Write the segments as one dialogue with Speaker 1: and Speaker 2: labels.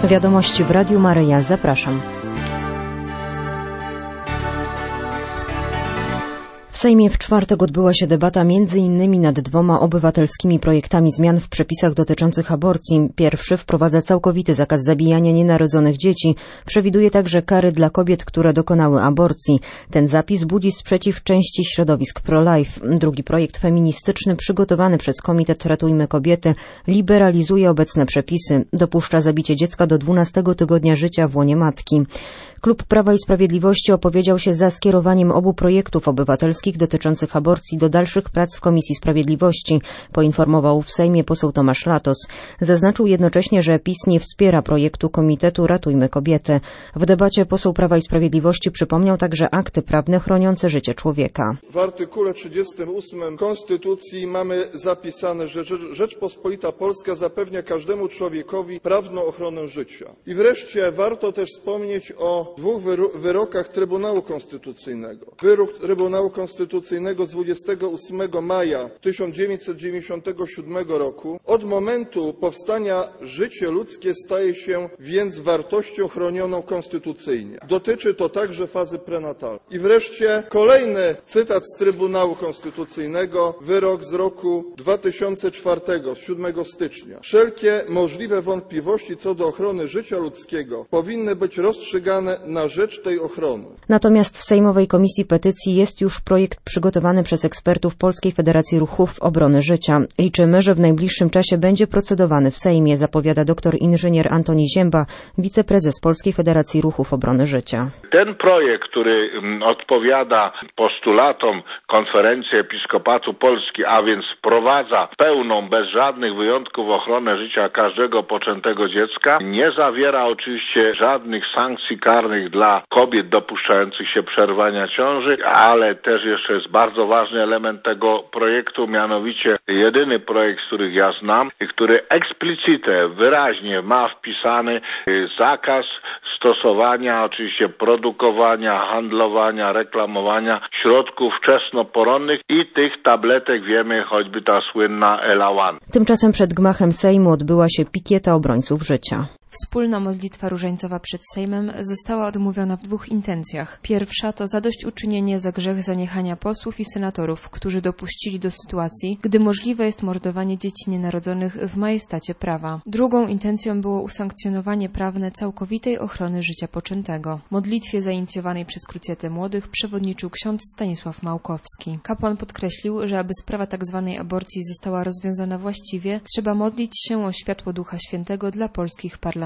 Speaker 1: Wiadomości w Radiu Maryja. Zapraszam. W Sejmie w czwartek odbyła się debata m.in. nad 2 obywatelskimi projektami zmian w przepisach dotyczących aborcji. Pierwszy wprowadza całkowity zakaz zabijania nienarodzonych dzieci. Przewiduje także kary dla kobiet, które dokonały aborcji. Ten zapis budzi sprzeciw części środowisk pro-life. Drugi projekt feministyczny przygotowany przez Komitet Ratujmy Kobiety liberalizuje obecne przepisy. Dopuszcza zabicie dziecka do 12 tygodnia życia w łonie matki. Klub Prawa i Sprawiedliwości opowiedział się za skierowaniem obu projektów obywatelskich dotyczących aborcji do dalszych prac w Komisji Sprawiedliwości, poinformował w Sejmie poseł Tomasz Latos. Zaznaczył jednocześnie, że PiS nie wspiera projektu Komitetu Ratujmy Kobiety. W debacie poseł Prawa i Sprawiedliwości przypomniał także akty prawne chroniące życie człowieka.
Speaker 2: W artykule 38 Konstytucji mamy zapisane, że Rzeczpospolita Polska zapewnia każdemu człowiekowi prawną ochronę życia. I wreszcie warto też wspomnieć o 2 wyrokach Trybunału Konstytucyjnego. Wyrok Trybunału Konstytucyjnego z 28 maja 1997 roku. Od momentu powstania życie ludzkie staje się więc wartością chronioną konstytucyjnie. Dotyczy to także fazy prenatalnej. I wreszcie kolejny cytat z Trybunału Konstytucyjnego, wyrok z roku 2004, z 7 stycznia. Wszelkie możliwe wątpliwości co do ochrony życia ludzkiego powinny być rozstrzygane na rzecz tej ochrony.
Speaker 1: Natomiast w Sejmowej Komisji Petycji jest już projekt przygotowany przez ekspertów Polskiej Federacji Ruchów Obrony Życia. Liczymy, że w najbliższym czasie będzie procedowany w Sejmie, zapowiada dr inżynier Antoni Zięba, wiceprezes Polskiej Federacji Ruchów Obrony Życia.
Speaker 3: Ten projekt, który odpowiada postulatom Konferencji Episkopatu Polski, a więc wprowadza pełną, bez żadnych wyjątków ochronę życia każdego poczętego dziecka, nie zawiera oczywiście żadnych sankcji karnych dla kobiet dopuszczających się przerwania ciąży, ale też jeszcze jest bardzo ważny element tego projektu, mianowicie jedyny projekt, z których ja znam, który explicite, wyraźnie ma wpisany zakaz stosowania, oczywiście produkowania, handlowania, reklamowania środków wczesnoporonnych i tych tabletek, wiemy, choćby ta słynna Elawan.
Speaker 1: Tymczasem przed gmachem Sejmu odbyła się pikieta obrońców życia.
Speaker 4: Wspólna modlitwa różańcowa przed Sejmem została odmówiona w 2 intencjach. Pierwsza to zadośćuczynienie za grzech zaniechania posłów i senatorów, którzy dopuścili do sytuacji, gdy możliwe jest mordowanie dzieci nienarodzonych w majestacie prawa. Drugą intencją było usankcjonowanie prawne całkowitej ochrony życia poczętego. Modlitwie zainicjowanej przez Krucjatę Młodych przewodniczył ksiądz Stanisław Małkowski. Kapłan podkreślił, że aby sprawa tzw. aborcji została rozwiązana właściwie, trzeba modlić się o światło Ducha Świętego dla polskich parlamentarzystów.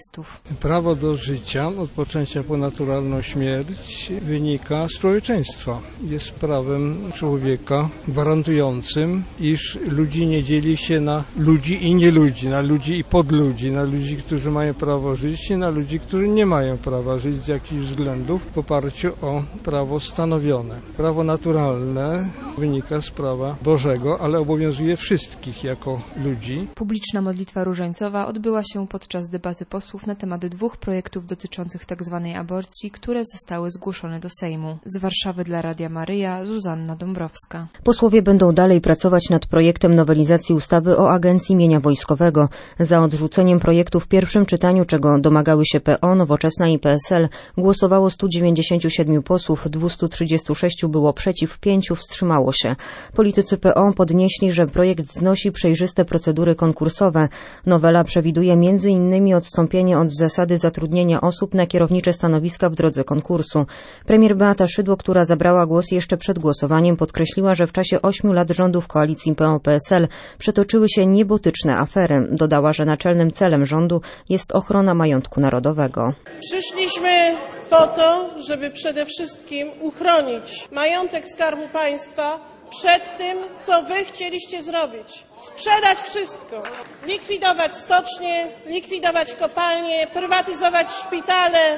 Speaker 5: Prawo do życia od poczęcia po naturalną śmierć wynika z człowieczeństwa. Jest prawem człowieka gwarantującym, iż ludzi nie dzieli się na ludzi i nieludzi, na ludzi i podludzi, na ludzi, którzy mają prawo żyć i na ludzi, którzy nie mają prawa żyć z jakichś względów w oparciu o prawo stanowione. Prawo naturalne wynika z prawa Bożego, ale obowiązuje wszystkich jako ludzi.
Speaker 4: Publiczna modlitwa różańcowa odbyła się podczas debaty posłów na temat 2 projektów dotyczących tzw. aborcji, które zostały zgłoszone do Sejmu. Z Warszawy dla Radia Maryja, Zuzanna Dąbrowska.
Speaker 1: Posłowie będą dalej pracować nad projektem nowelizacji ustawy o Agencji Mienia Wojskowego. Za odrzuceniem projektu w pierwszym czytaniu, czego domagały się PO, Nowoczesna i PSL, głosowało 197 posłów, 236 było przeciw, 5 wstrzymało się. Politycy PO podnieśli, że projekt znosi przejrzyste procedury konkursowe. Nowela przewiduje m.in. odstąpienie od zasady zatrudnienia osób na kierownicze stanowiska w drodze konkursu. Premier Beata Szydło, która zabrała głos jeszcze przed głosowaniem, podkreśliła, że w czasie 8 lat rządów koalicji PO-PSL przetoczyły się niebotyczne afery. Dodała, że naczelnym celem rządu jest ochrona majątku narodowego.
Speaker 6: Przyszliśmy po to, żeby przede wszystkim uchronić majątek Skarbu Państwa przed tym, co wy chcieliście zrobić. Sprzedać wszystko. Likwidować stocznie, likwidować kopalnie, prywatyzować szpitale,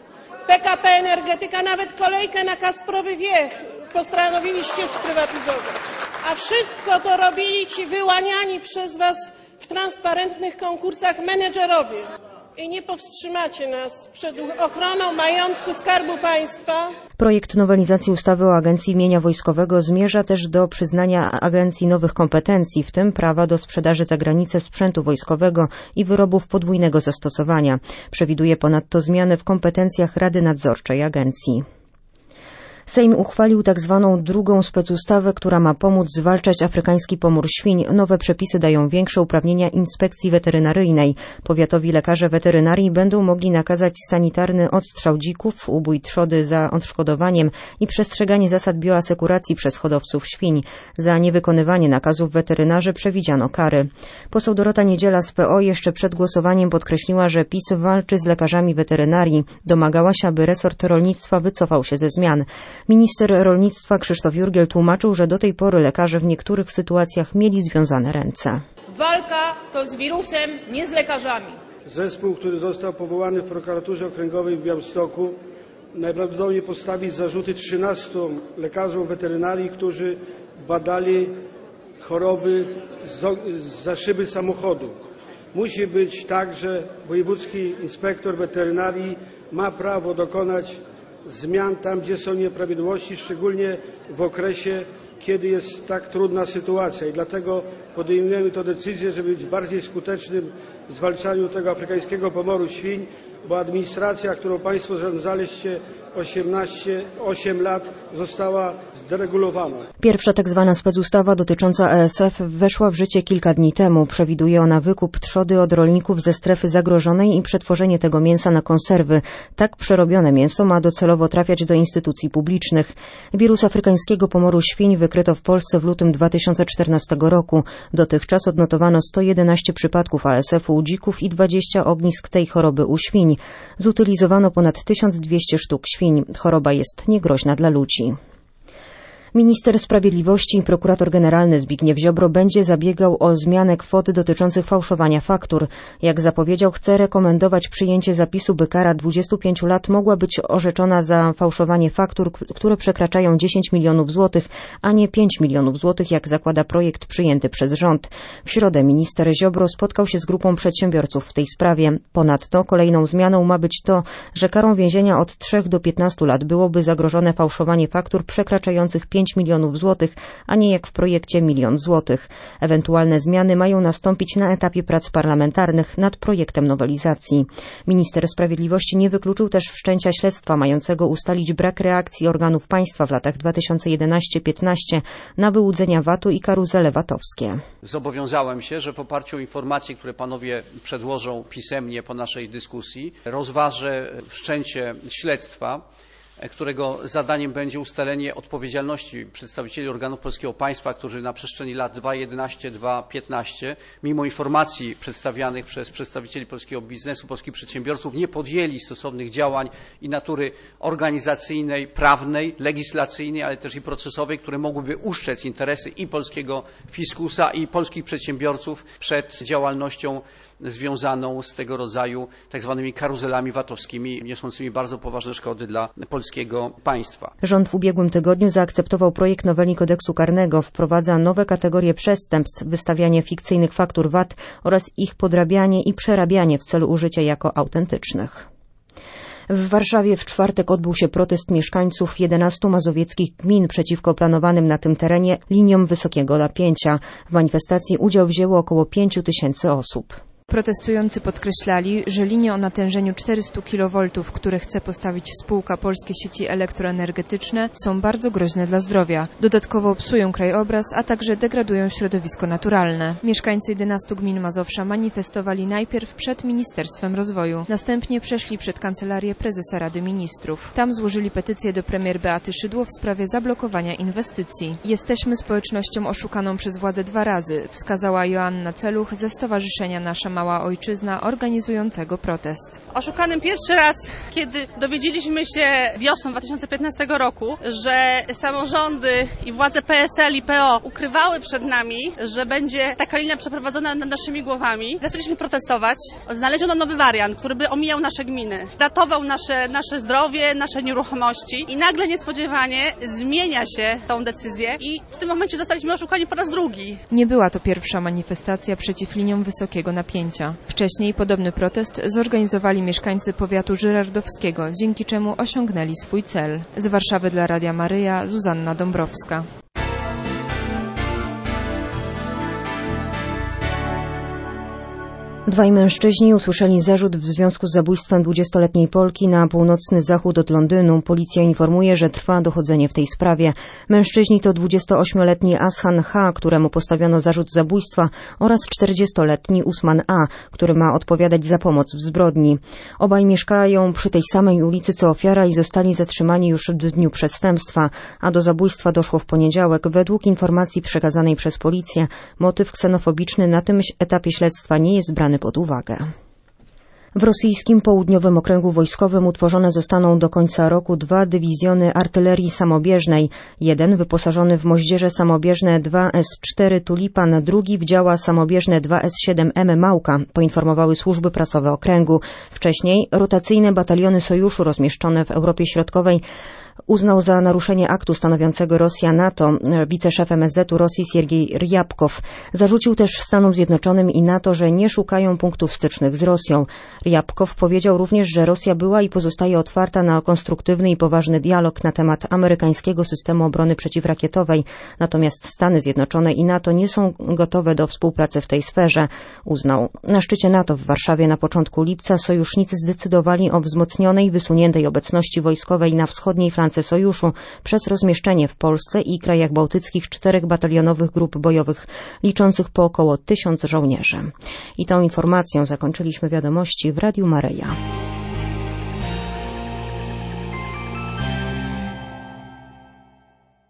Speaker 6: PKP Energetyka, nawet kolejkę na Kasprowy Wiech postanowiliście sprywatyzować. A wszystko to robili ci wyłaniani przez was w transparentnych konkursach menedżerowie. i nie powstrzymacie nas przed ochroną majątku Skarbu Państwa.
Speaker 1: Projekt nowelizacji ustawy o Agencji Mienia Wojskowego zmierza też do przyznania agencji nowych kompetencji, w tym prawa do sprzedaży za granicę sprzętu wojskowego i wyrobów podwójnego zastosowania. Przewiduje ponadto zmiany w kompetencjach Rady Nadzorczej agencji. Sejm uchwalił tzw. drugą specustawę, która ma pomóc zwalczać afrykański pomór świń. Nowe przepisy dają większe uprawnienia inspekcji weterynaryjnej. Powiatowi lekarze weterynarii będą mogli nakazać sanitarny odstrzał dzików, ubój trzody za odszkodowaniem i przestrzeganie zasad bioasekuracji przez hodowców świń. Za niewykonywanie nakazów weterynarze przewidziano kary. Poseł Dorota Niedziela z PO jeszcze przed głosowaniem podkreśliła, że PiS walczy z lekarzami weterynarii. Domagała się, aby resort rolnictwa wycofał się ze zmian. Minister rolnictwa Krzysztof Jurgiel tłumaczył, że do tej pory lekarze w niektórych sytuacjach mieli związane ręce.
Speaker 7: Walka to z wirusem, nie z lekarzami.
Speaker 8: Zespół, który został powołany w prokuraturze okręgowej w Białymstoku, najprawdopodobniej postawi zarzuty 13 lekarzom weterynarii, którzy badali choroby za szyby samochodu. Musi być tak, że wojewódzki inspektor weterynarii ma prawo dokonać zmian tam, gdzie są nieprawidłowości, szczególnie w okresie, kiedy jest tak trudna sytuacja. I dlatego podejmujemy tę decyzję, żeby być bardziej skutecznym w zwalczaniu tego afrykańskiego pomoru świń, bo administracja, którą Państwo zarządzaliście 8 lat, została zderegulowana.
Speaker 1: Pierwsza tzw. specustawa dotycząca ASF weszła w życie kilka dni temu. Przewiduje ona wykup trzody od rolników ze strefy zagrożonej i przetworzenie tego mięsa na konserwy. Tak przerobione mięso ma docelowo trafiać do instytucji publicznych. Wirus afrykańskiego pomoru świń wykryto w Polsce w lutym 2014 roku. Dotychczas odnotowano 111 przypadków ASF-u u dzików i 20 ognisk tej choroby u świń. Zutylizowano ponad 1200 sztuk świń. Choroba jest niegroźna dla ludzi. Minister Sprawiedliwości i prokurator generalny Zbigniew Ziobro będzie zabiegał o zmianę kwot dotyczących fałszowania faktur. Jak zapowiedział, chce rekomendować przyjęcie zapisu, by kara 25 lat mogła być orzeczona za fałszowanie faktur, które przekraczają 10 milionów złotych, a nie 5 milionów złotych, jak zakłada projekt przyjęty przez rząd. W środę minister Ziobro spotkał się z grupą przedsiębiorców w tej sprawie. Ponadto kolejną zmianą ma być to, że karą więzienia od 3 do 15 lat byłoby zagrożone fałszowanie faktur przekraczających 5 milionów złotych, a nie jak w projekcie 1 milion złotych. Ewentualne zmiany mają nastąpić na etapie prac parlamentarnych nad projektem nowelizacji. Minister Sprawiedliwości nie wykluczył też wszczęcia śledztwa mającego ustalić brak reakcji organów państwa w latach 2011-15 na wyłudzenia VAT-u i karuzele VAT-owskie.
Speaker 9: Zobowiązałem się, że w oparciu o informacje, które panowie przedłożą pisemnie po naszej dyskusji, rozważę wszczęcie śledztwa, którego zadaniem będzie ustalenie odpowiedzialności przedstawicieli organów polskiego państwa, którzy na przestrzeni lat 2011-2015, mimo informacji przedstawianych przez przedstawicieli polskiego biznesu, polskich przedsiębiorców, nie podjęli stosownych działań i natury organizacyjnej, prawnej, legislacyjnej, ale też i procesowej, które mogłyby uszczec interesy i polskiego fiskusa, i polskich przedsiębiorców przed działalnością związaną z tego rodzaju tak zwanymi karuzelami VAT-owskimi, niosącymi bardzo poważne szkody dla polskiego państwa.
Speaker 1: Rząd w ubiegłym tygodniu zaakceptował projekt noweli kodeksu karnego. Wprowadza nowe kategorie przestępstw, wystawianie fikcyjnych faktur VAT oraz ich podrabianie i przerabianie w celu użycia jako autentycznych. W Warszawie w czwartek odbył się protest mieszkańców 11 mazowieckich gmin przeciwko planowanym na tym terenie liniom wysokiego napięcia. W manifestacji udział wzięło około 5 000 osób.
Speaker 4: Protestujący podkreślali, że linie o natężeniu 400 kV, które chce postawić spółka Polskie Sieci Elektroenergetyczne, są bardzo groźne dla zdrowia. Dodatkowo psują krajobraz, a także degradują środowisko naturalne. Mieszkańcy 11 gmin Mazowsza manifestowali najpierw przed Ministerstwem Rozwoju. Następnie przeszli przed Kancelarię Prezesa Rady Ministrów. Tam złożyli petycję do premier Beaty Szydło w sprawie zablokowania inwestycji. Jesteśmy społecznością oszukaną przez władze 2 razy, wskazała Joanna Celuch ze Stowarzyszenia Nasza Mała Ojczyzna organizującego protest.
Speaker 10: Oszukanym pierwszy raz, kiedy dowiedzieliśmy się wiosną 2015 roku, że samorządy i władze PSL i PO ukrywały przed nami, że będzie taka linia przeprowadzona nad naszymi głowami. Zaczęliśmy protestować. Znaleziono nowy wariant, który by omijał nasze gminy. Ratował nasze zdrowie, nasze nieruchomości i nagle niespodziewanie zmienia się tą decyzję i w tym momencie zostaliśmy oszukani po raz drugi.
Speaker 4: Nie była to pierwsza manifestacja przeciw liniom wysokiego napięcia. cięcia. Wcześniej podobny protest zorganizowali mieszkańcy powiatu żyrardowskiego, dzięki czemu osiągnęli swój cel. Z Warszawy dla Radia Maryja, Zuzanna Dąbrowska.
Speaker 1: Dwaj mężczyźni usłyszeli zarzut w związku z zabójstwem 20-letniej Polki na północny zachód od Londynu. Policja informuje, że trwa dochodzenie w tej sprawie. Mężczyźni to 28-letni Ashan H., któremu postawiono zarzut zabójstwa, oraz 40-letni Usman A., który ma odpowiadać za pomoc w zbrodni. Obaj mieszkają przy tej samej ulicy co ofiara i zostali zatrzymani już w dniu przestępstwa, a do zabójstwa doszło w poniedziałek. Według informacji przekazanej przez policję, motyw ksenofobiczny na tym etapie śledztwa nie jest brany pod uwagę. W rosyjskim południowym okręgu wojskowym utworzone zostaną do końca roku 2 dywizjony artylerii samobieżnej. Jeden wyposażony w moździerze samobieżne 2S4 Tulipan, drugi w działa samobieżne 2S7M Małka, poinformowały służby prasowe okręgu. Wcześniej rotacyjne bataliony sojuszu rozmieszczone w Europie Środkowej uznał za naruszenie aktu stanowiącego Rosja-NATO wiceszef MSZ-u Rosji Siergiej Ryabkow. Zarzucił też Stanom Zjednoczonym i NATO, że nie szukają punktów stycznych z Rosją. Ryabkow powiedział również, że Rosja była i pozostaje otwarta na konstruktywny i poważny dialog na temat amerykańskiego systemu obrony przeciwrakietowej, natomiast Stany Zjednoczone i NATO nie są gotowe do współpracy w tej sferze, uznał. Na szczycie NATO w Warszawie na początku lipca sojusznicy zdecydowali o wzmocnionej, wysuniętej obecności wojskowej na wschodniej flance sojuszu przez rozmieszczenie w Polsce i krajach bałtyckich 4 batalionowych grup bojowych liczących po około 1000 żołnierzy. I tą informacją zakończyliśmy wiadomości w Radiu Maryja.